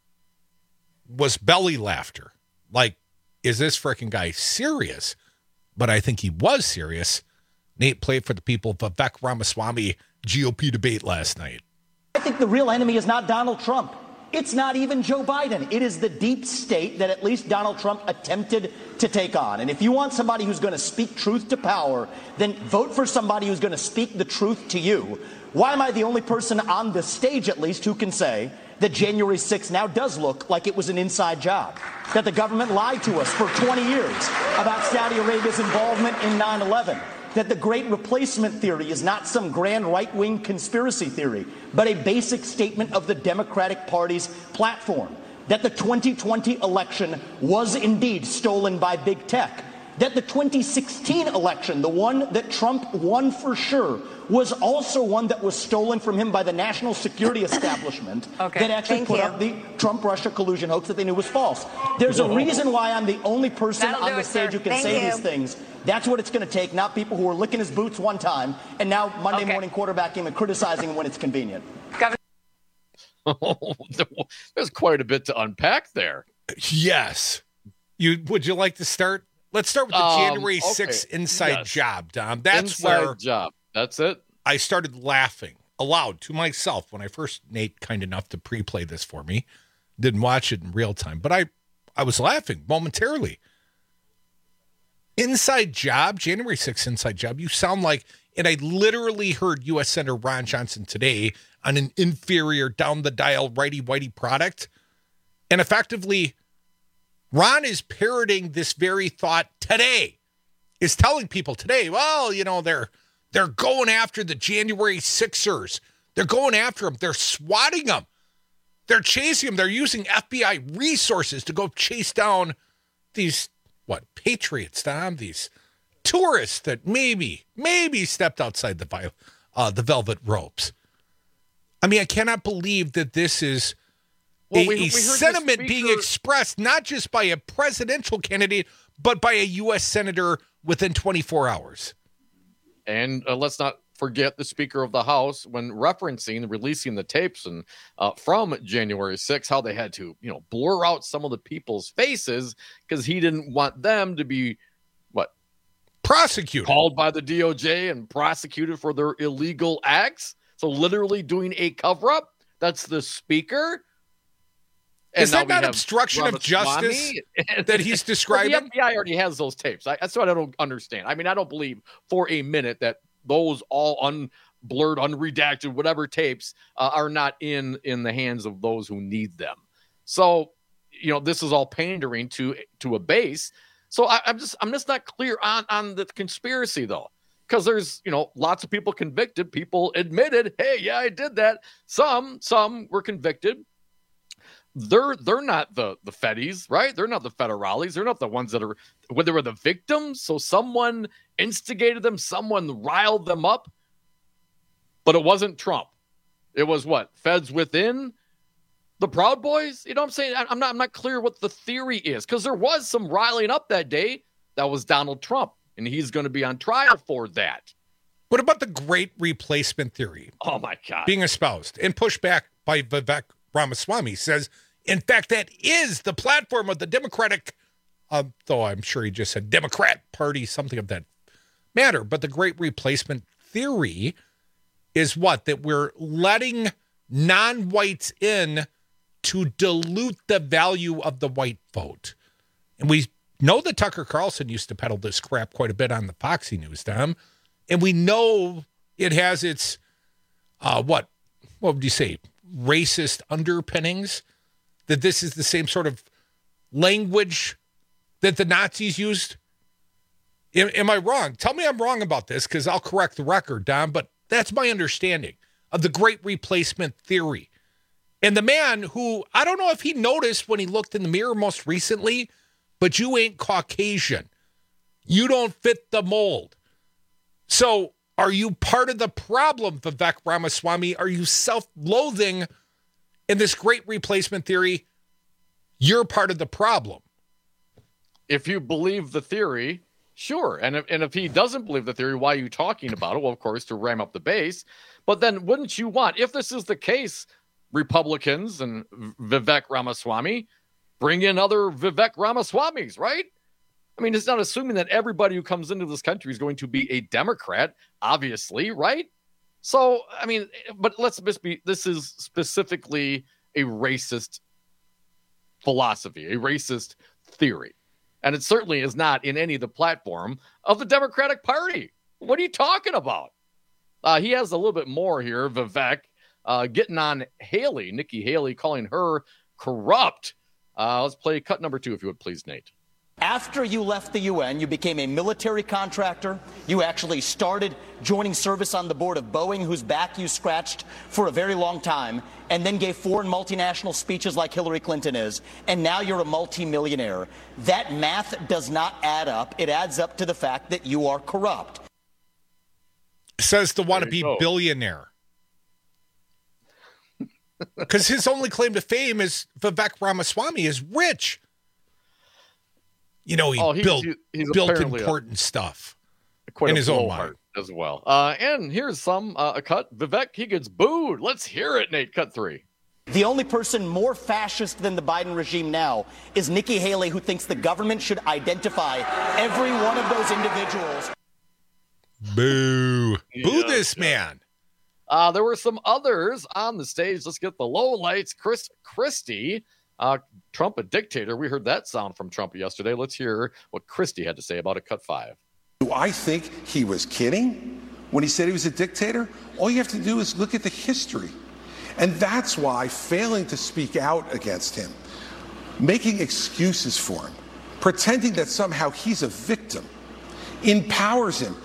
was belly laughter. Like, is this freaking guy serious? But I think he was serious. Nate, play it for the people. Vivek Ramaswamy GOP debate last night. I think the real enemy is not Donald Trump. It's not even Joe Biden. It is the deep state that at least Donald Trump attempted to take on. And if you want somebody who's going to speak truth to power, then vote for somebody who's going to speak the truth to you. Why am I the only person on the stage, at least, who can say that January 6th now does look like it was an inside job, that the government lied to us for 20 years about Saudi Arabia's involvement in 9/11, that the Great Replacement theory is not some grand right-wing conspiracy theory, but a basic statement of the Democratic Party's platform, that the 2020 election was indeed stolen by big tech, that the 2016 election, the one that Trump won for sure, was also one that was stolen from him by the national security establishment that actually put up the Trump-Russia collusion hoax that they knew was false. There's a reason why I'm the only person on the stage who can say these things. That's what it's going to take, not people who are licking his boots one time and now Monday morning quarterbacking and criticizing him when it's convenient. There's quite a bit to unpack there. Yes. Would you like to start? Let's start with the January 6th inside job, Dom. That's inside job. That's it. I started laughing aloud to myself when I first, Nate, kind enough to pre-play this for me. Didn't watch it in real time, but I was laughing momentarily. Inside job, January 6th inside job. You sound like, and I literally heard U.S. Senator Ron Johnson today on an inferior down-the-dial righty-whitey product. And effectively, Ron is parroting this very thought today, is telling people today, well, you know, they're going after the January 6ers. They're going after them. They're swatting them. They're chasing them. They're using FBI resources to go chase down these, patriots, Tom? These tourists that maybe stepped outside the velvet ropes. I mean, I cannot believe that this is a sentiment being expressed not just by a presidential candidate, but by a U.S. senator within 24 hours. And let's not forget the Speaker of the House when referencing releasing the tapes and from January 6th, how they had to, blur out some of the people's faces because he didn't want them to be prosecuted, called by the DOJ and prosecuted for their illegal acts. So literally doing a cover up. That's the Speaker. And is that not obstruction of justice that he's describing? Well, the FBI already has those tapes. That's what I don't understand. I mean, I don't believe for a minute that those all unblurred, unredacted, whatever tapes are not in the hands of those who need them. So, this is all pandering to a base. So I'm just not clear on the conspiracy though, because there's lots of people convicted. People admitted, hey, yeah, I did that. Some were convicted. They're not the Feddies, right? They're not the federales. They're not the ones that are, when they were the victims. So someone instigated them, someone riled them up, but it wasn't Trump. It was what? Feds within the Proud Boys? You know what I'm saying? I'm not clear what the theory is, because there was some riling up that day. That was Donald Trump, and he's going to be on trial for that. What about the great replacement theory? Oh, my God. Being espoused and pushed back by Vivek Ramaswamy says, in fact, that is the platform of the Democratic, though I'm sure he just said Democrat Party, something of that matter. But the great replacement theory is what? That we're letting non-whites in to dilute the value of the white vote. And we know that Tucker Carlson used to peddle this crap quite a bit on the Foxy News, Tom. And we know it has its, what would you say, racist underpinnings? That this is the same sort of language that the Nazis used? Am I wrong? Tell me I'm wrong about this, because I'll correct the record, Don, but that's my understanding of the great replacement theory. And the man who, I don't know if he noticed when he looked in the mirror most recently, but you ain't Caucasian. You don't fit the mold. So are you part of the problem, Vivek Ramaswamy? Are you self-loathing in this great replacement theory? You're part of the problem. If you believe the theory, sure. And if he doesn't believe the theory, why are you talking about it? Well, of course, to ram up the base. But then wouldn't you want, if this is the case, Republicans and Vivek Ramaswamy, bring in other Vivek Ramaswamys, right? I mean, it's not assuming that everybody who comes into this country is going to be a Democrat, obviously, right? So, I mean, but let's be, this is specifically a racist philosophy, a racist theory. And it certainly is not in any of the platform of the Democratic Party. What are you talking about? He has a little bit more here, Vivek, getting on Haley, Nikki Haley, calling her corrupt. Let's play cut number 2, if you would please, Nate. After you left the UN, you became a military contractor. You actually started joining service on the board of Boeing, whose back you scratched for a very long time, and then gave foreign multinational speeches like Hillary Clinton is. And now you're a multimillionaire. That math does not add up. It adds up to the fact that you are corrupt. Says the wannabe billionaire. Because his only claim to fame is Vivek Ramaswamy is rich. You know, he built important stuff in his own mind as well. And here's a cut. Vivek, he gets booed. Let's hear it, Nate. Cut 3. The only person more fascist than the Biden regime now is Nikki Haley, who thinks the government should identify every one of those individuals. Boo. Boo this man. There were some others on the stage. Let's get the low lights. Chris Christie. Trump a dictator. We heard that sound from Trump yesterday. Let's hear what Christie had to say about it. Cut 5. Do I think he was kidding when he said he was a dictator? All you have to do is look at the history. And that's why failing to speak out against him, making excuses for him, pretending that somehow he's a victim, empowers him.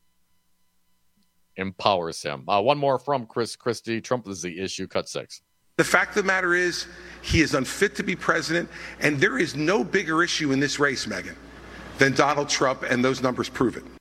One more from Chris Christie. Trump is the issue. Cut 6. The fact of the matter is, he is unfit to be president, and there is no bigger issue in this race, Megyn, than Donald Trump, and those numbers prove it.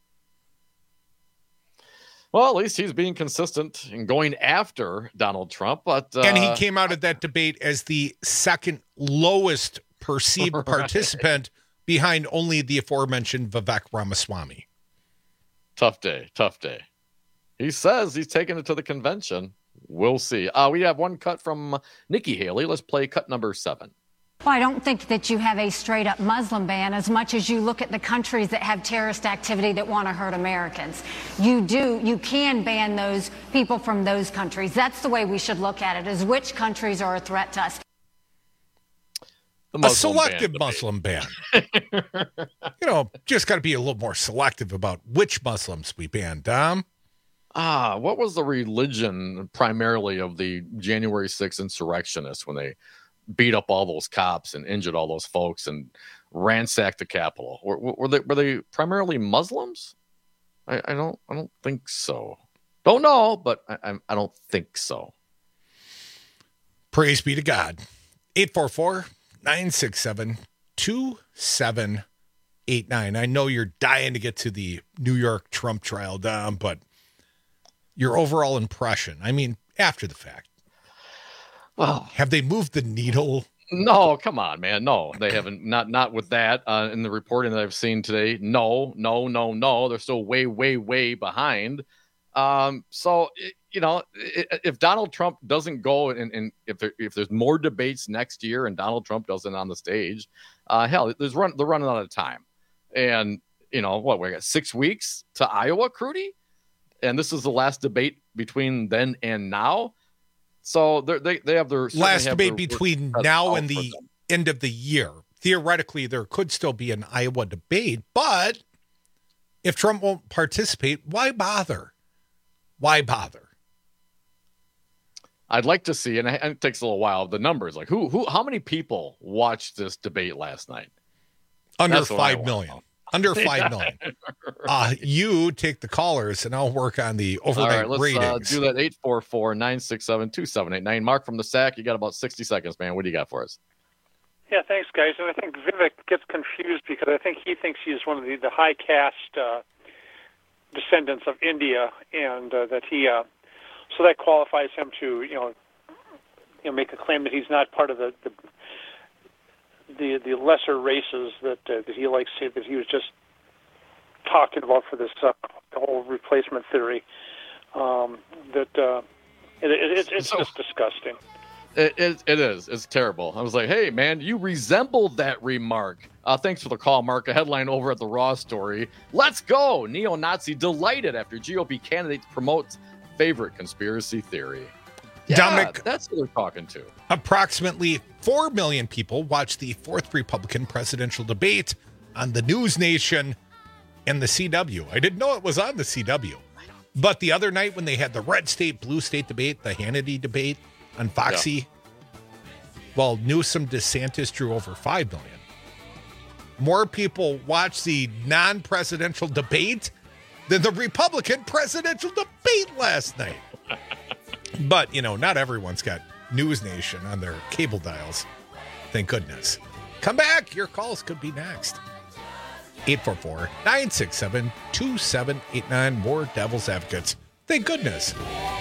Well, at least he's being consistent in going after Donald Trump. And he came out of that debate as the second lowest perceived participant behind only the aforementioned Vivek Ramaswamy. Tough day. He says he's taking it to the convention. We'll see. We have one cut from Nikki Haley. Let's play cut number 7. Well, I don't think that you have a straight-up Muslim ban as much as you look at the countries that have terrorist activity that want to hurt Americans. You can ban those people from those countries. That's the way we should look at it, is which countries are a threat to us. A selective Muslim ban. Just got to be a little more selective about which Muslims we ban, Dom. What was the religion primarily of the January 6th insurrectionists when they beat up all those cops and injured all those folks and ransacked the Capitol? Were they primarily Muslims? I don't think so. Don't know, but I don't think so. Praise be to God. 844-967-2789. I know you're dying to get to the New York Trump trial, Dom, but your overall impression. I mean, after the fact. Well, have they moved the needle? No, come on, man. No, they haven't. Not with that. In the reporting that I've seen today, no. They're still way behind. If Donald Trump doesn't go and if there's more debates next year and Donald Trump doesn't on the stage, they're running out of time. And we got 6 weeks to Iowa, Crudy, and this is the last debate between then and now. So they have their last debate between now and the end of the year. Theoretically, there could still be an Iowa debate, but if Trump won't participate, why bother? Why bother? I'd like to see, and it takes a little while, the numbers. Like how many people watched this debate last night? Under 5 million. Under 5 million. You take the callers, and I'll work on the overnight ratings. Let's do that. 844-967-2789. Mark from the SAC, you got about 60 seconds, man. What do you got for us? Yeah, thanks, guys. And I think Vivek gets confused because I think he thinks he's one of the high caste descendants of India, and that he so that qualifies him to make a claim that he's not part of the lesser races that he likes to say that he was just talking about for this whole replacement theory. It's just disgusting. It is. It's terrible. I was like, hey, man, you resembled that remark. Thanks for the call, Mark. A headline over at the Raw story. Let's go. Neo-Nazi delighted after GOP candidate promotes favorite conspiracy theory. Yeah, Dominic, that's who they're talking to. Approximately 4 million people watched the fourth Republican presidential debate on the News Nation and the CW. I didn't know it was on the CW. But the other night when they had the red state, blue state debate, the Hannity debate on Foxy, Newsom, DeSantis drew over 5 million. More people watched the non-presidential debate than the Republican presidential debate last night. But, not everyone's got News Nation on their cable dials. Thank goodness. Come back. Your calls could be next. 844-967-2789. More Devil's Advocates. Thank goodness.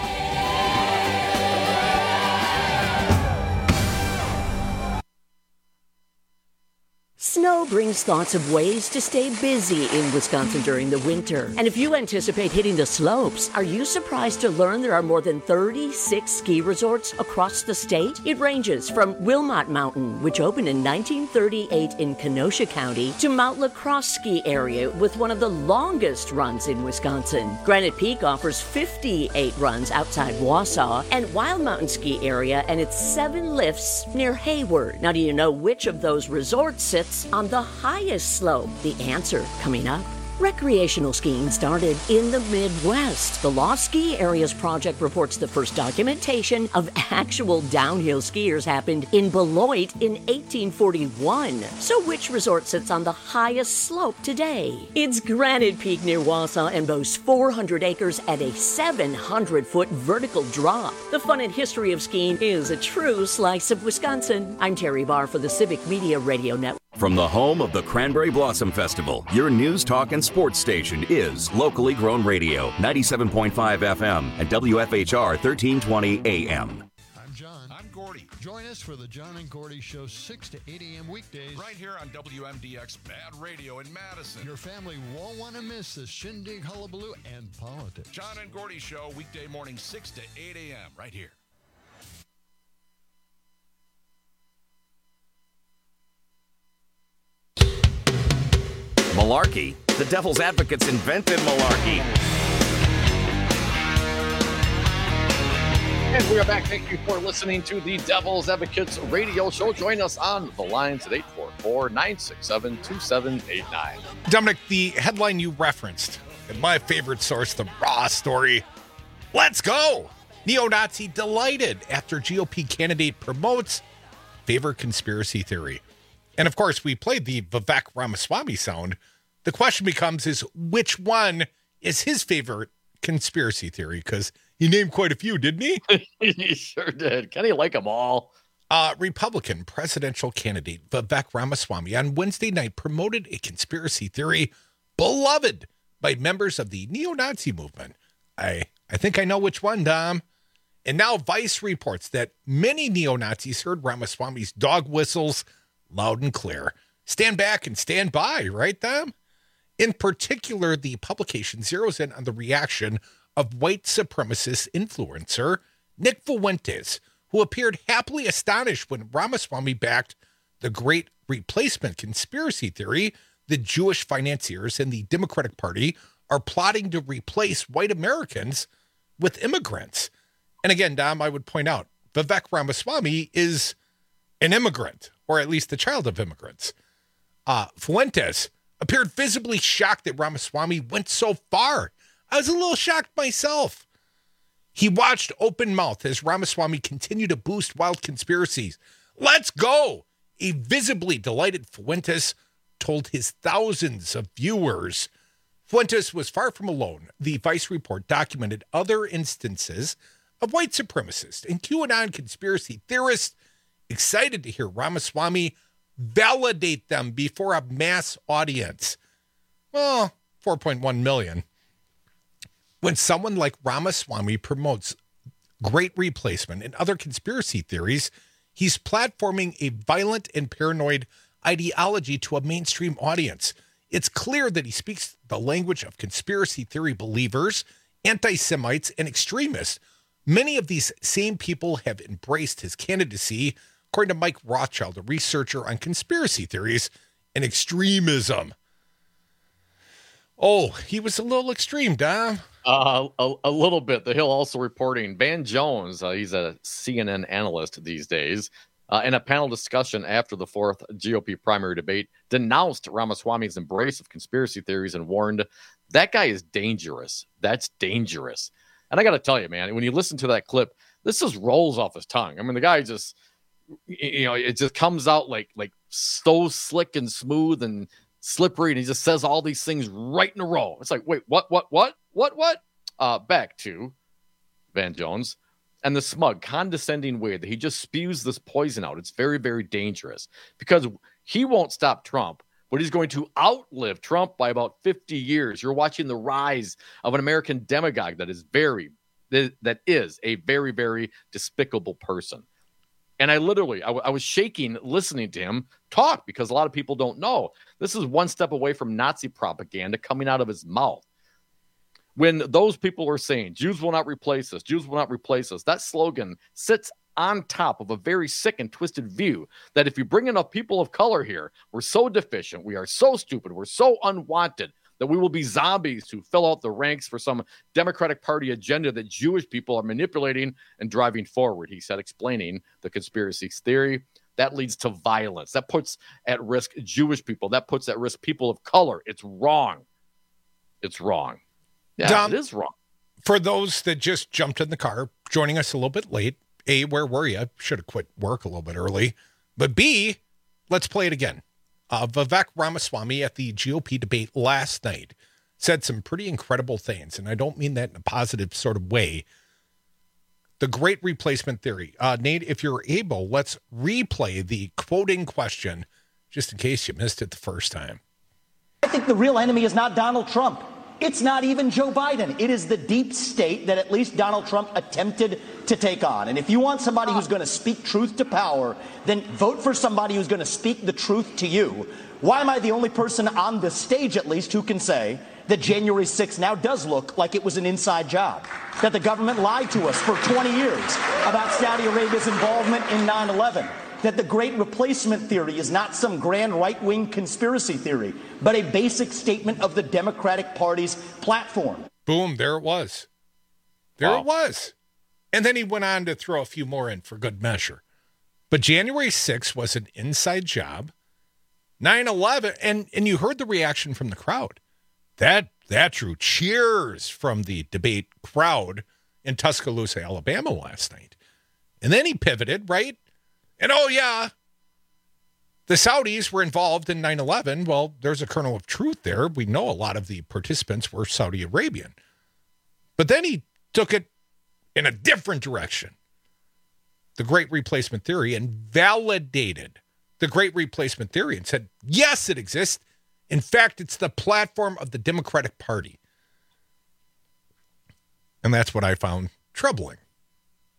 Snow brings thoughts of ways to stay busy in Wisconsin during the winter. And if you anticipate hitting the slopes, are you surprised to learn there are more than 36 ski resorts across the state? It ranges from Wilmot Mountain, which opened in 1938 in Kenosha County, to Mount La Crosse ski area with one of the longest runs in Wisconsin. Granite Peak offers 58 runs outside Wausau, and Wild Mountain Ski Area and its 7 lifts near Hayward. Now, do you know which of those resorts sits on the highest slope? The answer coming up. Recreational skiing started in the Midwest. The Lost Ski Areas Project reports the first documentation of actual downhill skiers happened in Beloit in 1841. So which resort sits on the highest slope today? It's Granite Peak near Wausau and boasts 400 acres at a 700-foot vertical drop. The fun and history of skiing is a true slice of Wisconsin. I'm Terry Barr for the Civic Media Radio Network. From the home of the Cranberry Blossom Festival, your news, talk, and sports station is locally grown radio, 97.5 FM and WFHR 1320 AM. I'm John. I'm Gordy. Join us for the John and Gordy Show, 6 to 8 a.m. weekdays. Right here on WMDX Bad Radio in Madison. Your family won't want to miss the shindig, hullabaloo, and politics. John and Gordy Show, weekday morning, 6 to 8 a.m. right here. Malarkey. The Devil's Advocates invented malarkey. And we are back. Thank you for listening to the Devil's Advocates radio show. Join us on the lines at 844-967-2789. Dominic, the headline you referenced, and my favorite source, the Raw story. Let's go! Neo-Nazi delighted after GOP candidate promotes favorite conspiracy theory. And of course, we played the Vivek Ramaswamy sound. The question becomes is which one is his favorite conspiracy theory? Because he named quite a few, didn't he? He sure did. Can he like them all? Republican presidential candidate Vivek Ramaswamy on Wednesday night promoted a conspiracy theory beloved by members of the neo-Nazi movement. I think I know which one, Dom. And now Vice reports that many neo-Nazis heard Ramaswamy's dog whistles loud and clear. Stand back and stand by, right, Dom? In particular, the publication zeroes in on the reaction of white supremacist influencer Nick Fuentes, who appeared happily astonished when Ramaswamy backed the Great Replacement conspiracy theory that Jewish financiers in the Democratic Party are plotting to replace white Americans with immigrants. And again, Dom, I would point out, Vivek Ramaswamy is an immigrant, or at least the child of immigrants. Fuentes appeared visibly shocked that Ramaswamy went so far. I was a little shocked myself. He watched open mouthed as Ramaswamy continued to boost wild conspiracies. Let's go! A visibly delighted Fuentes told his thousands of viewers. Fuentes was far from alone. The Vice report documented other instances of white supremacists and QAnon conspiracy theorists excited to hear Ramaswamy validate them before a mass audience. Well, 4.1 million. When someone like Ramaswamy promotes Great Replacement and other conspiracy theories, he's platforming a violent and paranoid ideology to a mainstream audience. It's clear that he speaks the language of conspiracy theory believers, anti-Semites, and extremists. Many of these same people have embraced his candidacy, according to Mike Rothschild, a researcher on conspiracy theories and extremism. Oh, he was a little extreme, Dom. A little bit. The Hill also reporting Van Jones, he's a CNN analyst these days, in a panel discussion after the fourth GOP primary debate, denounced Ramaswamy's embrace of conspiracy theories and warned, that guy is dangerous. That's dangerous. And I got to tell you, man, when you listen to that clip, this just rolls off his tongue. I mean, the guy just, it just comes out like so slick and smooth and slippery, and he just says all these things right in a row. It's like, wait, what? Back to Van Jones and the smug, condescending way that he just spews this poison out. It's very, very dangerous because he won't stop Trump, but he's going to outlive Trump by about 50 years. You're watching the rise of an American demagogue that is a very, very despicable person. And I was shaking listening to him talk because a lot of people don't know. This is one step away from Nazi propaganda coming out of his mouth. When those people were saying, Jews will not replace us, Jews will not replace us, that slogan sits on top of a very sick and twisted view that if you bring enough people of color here, we're so deficient, we are so stupid, we're so unwanted, that we will be zombies who fill out the ranks for some Democratic Party agenda that Jewish people are manipulating and driving forward, he said, explaining the conspiracy theory. That leads to violence. That puts at risk Jewish people. That puts at risk people of color. It's wrong. It's wrong. Yeah, Dom, it is wrong. For those that just jumped in the car, joining us a little bit late, A, where were you? Should have quit work a little bit early. But B, let's play it again. Vivek Ramaswamy at the GOP debate last night said some pretty incredible things, and I don't mean that in a positive sort of way. The Great Replacement theory. Nate, if you're able, let's replay the quoting question just in case you missed it the first time. I think the real enemy is not Donald Trump. It's not even Joe Biden. It is the deep state that at least Donald Trump attempted to take on. And if you want somebody who's going to speak truth to power, then vote for somebody who's going to speak the truth to you. Why am I the only person on the stage, at least, who can say that January 6th now does look like it was an inside job? That the government lied to us for 20 years about Saudi Arabia's involvement in 9/11? That the Great Replacement theory is not some grand right-wing conspiracy theory, but a basic statement of the Democratic Party's platform. Boom, there it was. It was. And then he went on to throw a few more in for good measure. But January 6th was an inside job. 9/11, and you heard the reaction from the crowd. That drew cheers from the debate crowd in Tuscaloosa, Alabama last night. And then he pivoted, right? And oh, yeah, the Saudis were involved in 9/11. Well, there's a kernel of truth there. We know a lot of the participants were Saudi Arabian. But then he took it in a different direction, the Great Replacement theory, and validated the Great Replacement theory and said, yes, it exists. In fact, it's the platform of the Democratic Party. And that's what I found troubling.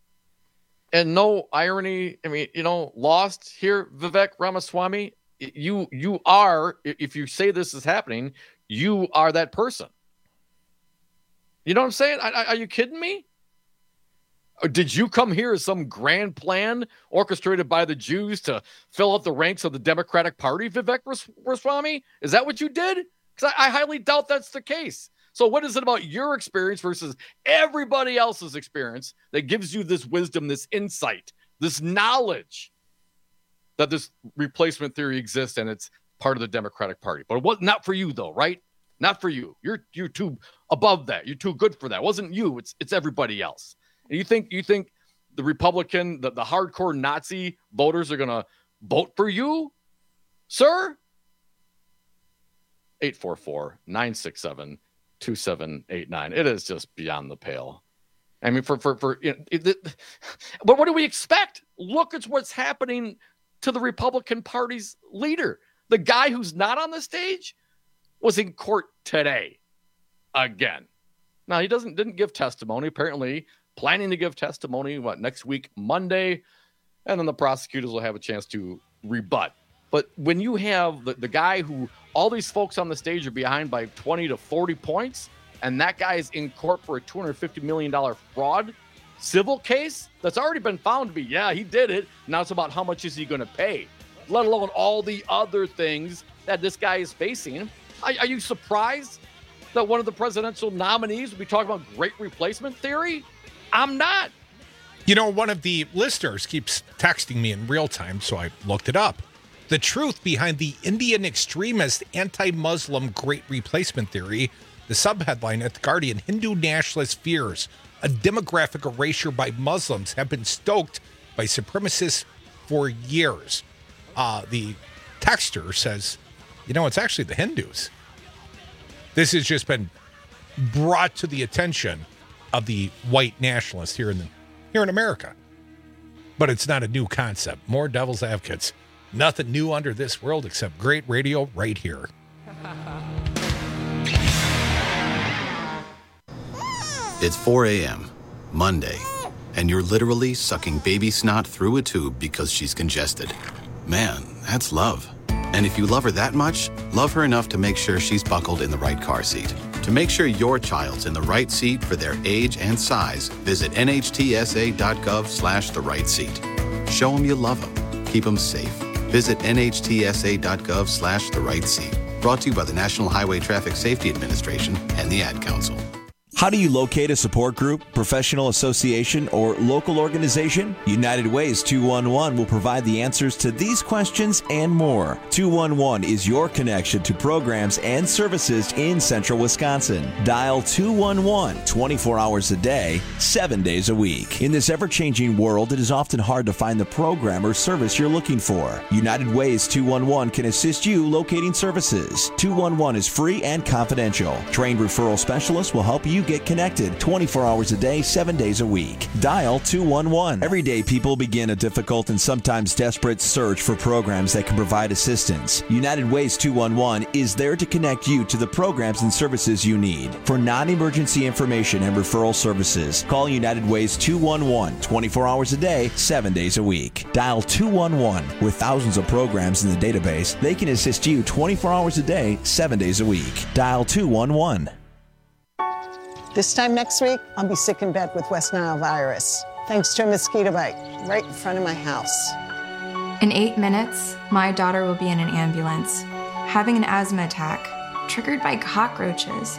And no irony, I mean, lost here, Vivek Ramaswamy. You are, if you say this is happening, you are that person. You know what I'm saying? Are you kidding me? Or did you come here as some grand plan orchestrated by the Jews to fill up the ranks of the Democratic Party, Vivek Ramaswamy? Is that what you did? Because I highly doubt that's the case. So what is it about your experience versus everybody else's experience that gives you this wisdom, this insight, this knowledge that this replacement theory exists and it's part of the Democratic Party? But it was not for you, though, right? Not for you. You're too above that. You're too good for that. It wasn't you. It's everybody else. And you think the Republican, the hardcore Nazi voters are going to vote for you, sir? 844-967-2789. It is just beyond the pale. I mean, but what do we expect? Look at what's happening to the Republican Party's leader. The guy who's not on the stage was in court today again. Now, he didn't give testimony, apparently planning to give testimony, next week, Monday, and then the prosecutors will have a chance to rebut. But when you have the guy who all these folks on the stage are behind by 20 to 40 points, and that guy is in court for a $250 million fraud civil case that's already been found to be, he did it. Now it's about how much is he going to pay, let alone all the other things that this guy is facing. Are you surprised that one of the presidential nominees will be talking about great replacement theory? I'm not. One of the listeners keeps texting me in real time, so I looked it up. The truth behind the Indian extremist anti-Muslim great replacement theory, the subheadline at The Guardian, Hindu nationalist fears a demographic erasure by Muslims have been stoked by supremacists for years. The texter says, it's actually the Hindus. This has just been brought to the attention of the white nationalists here in America. But it's not a new concept. More devil's advocates. Nothing new under this world except great radio right here. It's 4 a.m., Monday, and you're literally sucking baby snot through a tube because she's congested. Man, that's love. And if you love her that much, love her enough to make sure she's buckled in the right car seat. To make sure your child's in the right seat for their age and size, visit nhtsa.gov/the right seat. Show them you love them. Keep them safe. Visit nhtsa.gov/the right seat. Brought to you by the National Highway Traffic Safety Administration and the Ad Council. How do you locate a support group, professional association, or local organization? United Ways 211 will provide the answers to these questions and more. 211 is your connection to programs and services in central Wisconsin. Dial 211 24 hours a day, 7 days a week. In this ever-changing world, it is often hard to find the program or service you're looking for. United Ways 211 can assist you locating services. 211 is free and confidential. Trained referral specialists will help you get connected 24 hours a day, 7 days a week. Dial 211. Every day, people begin a difficult and sometimes desperate search for programs that can provide assistance. United Ways 211 is there to connect you to the programs and services you need. For non-emergency information and referral services, call United Ways 211 24 hours a day, 7 days a week. Dial 211. With thousands of programs in the database, they can assist you 24 hours a day, 7 days a week. Dial 211. This time next week, I'll be sick in bed with West Nile virus, thanks to a mosquito bite right in front of my house. In 8 minutes, my daughter will be in an ambulance, having an asthma attack, triggered by cockroaches.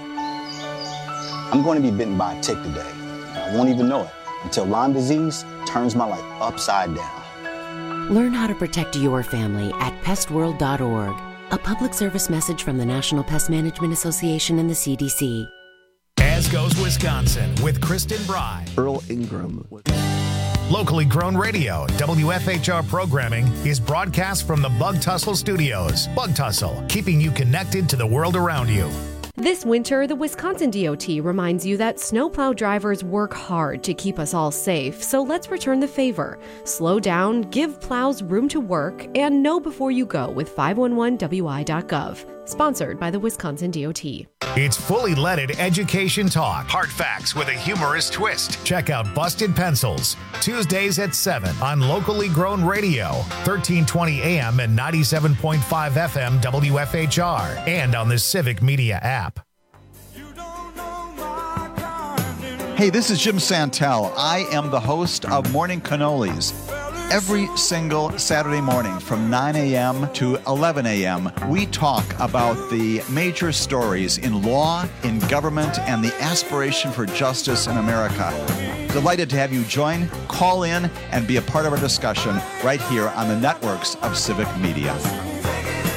I'm going to be bitten by a tick today. I won't even know it until Lyme disease turns my life upside down. Learn how to protect your family at pestworld.org. A public service message from the National Pest Management Association and the CDC. As Goes Wisconsin with Kristen Bry. Earl Ingram. Locally grown radio, WFHR programming is broadcast from the Bug Tussle Studios. Bug Tussle, keeping you connected to the world around you. This winter, the Wisconsin DOT reminds you that snowplow drivers work hard to keep us all safe, so let's return the favor. Slow down, give plows room to work, and know before you go with 511wi.gov. Sponsored by the Wisconsin DOT. It's fully leaded education talk. Hard facts with a humorous twist. Check out Busted Pencils, Tuesdays at 7 on locally grown radio, 1320 AM and 97.5 FM WFHR, and on the Civic Media app. Hey, this is Jim Santel. I am the host of Morning Cannolis. Every single Saturday morning from 9 a.m. to 11 a.m., we talk about the major stories in law, in government, and the aspiration for justice in America. Delighted to have you join, call in, and be a part of our discussion right here on the networks of Civic Media.